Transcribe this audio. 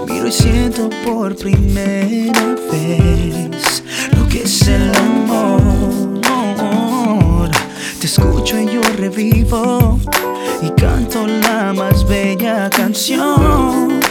Miro y siento por primera vez lo que es el amor. Te escucho y yo revivo y canto la más bella canción.